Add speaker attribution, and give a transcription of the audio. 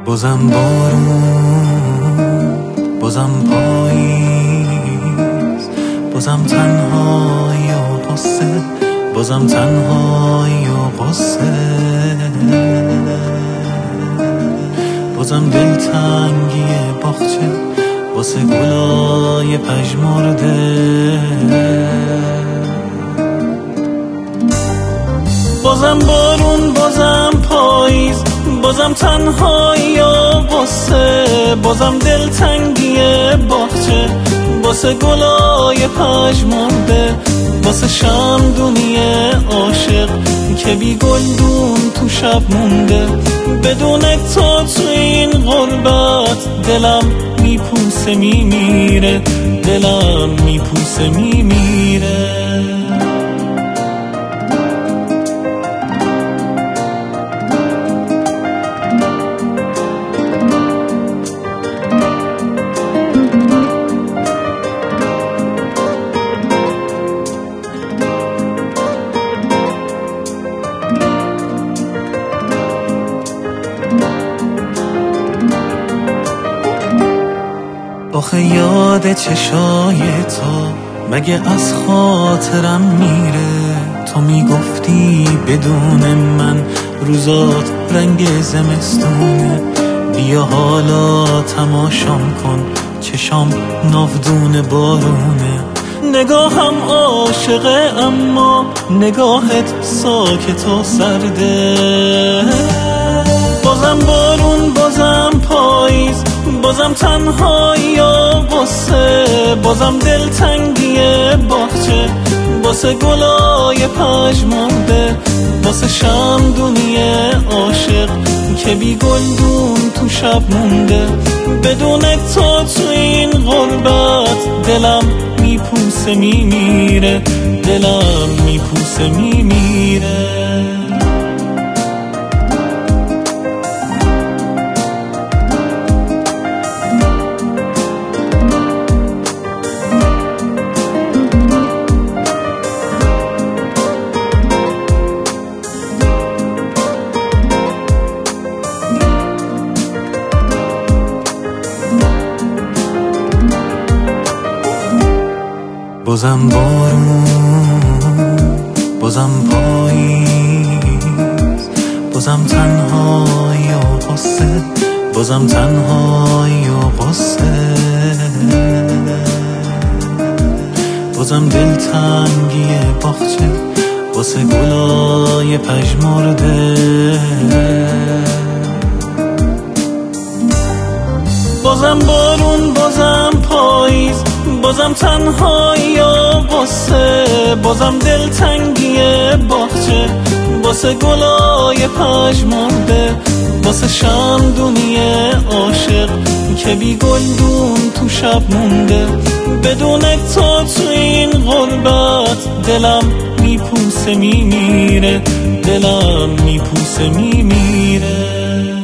Speaker 1: بازم بارون، بازم پاییز، بازم تنهایی و غصه، بازم تنهایی و غصه، بازم دلتنگی باغچه واسه گلای پژمرده، بازم بارون، بازم پاییز، بازم تنهایی و غصه، بازم دلتنگی باغچه واسه گلای پژمرده، واسه شمدونی عاشق که بی گلدون تو شب مونده. بدون تو این غربت دلم میپوسه میمیره، دلم میپوسه میمیره. آخه یاد چشای تو مگه از خاطرم میره؟ تو میگفتی بدون من روزات رنگ زمستونه، بیا حالا تماشام کن چشام ناودون بارونه. نگاهم عاشقه اما نگاهت ساکت و سرده، بازم بارون، بازم پاییز، بازم تنهایی و غصه، بازم دلتنگی باغچه واسه گلای پژمرده، واسه شمدونی عاشق که بی گلدون تو شب مونده. بدون تو این غربت دلم میپوسه میمیره، دلم میپوسه میمیره. بازم بارون، بازم پاییز، بازم تنهایی و غصه، بازم تنهایی و غصه، بازم دلتنگی باغچه واسه گلای پژمرده، بازم بارون، بازم پاییز، بازم تنهایی و غصه، بازم دلتنگی باغچه واسه گلای پژمرده، واسه شمدونی عاشق که بی گلدون تو شب مونده. بدون تو این غربت دلم میپوسه میمیره، دلم میپوسه میمیره.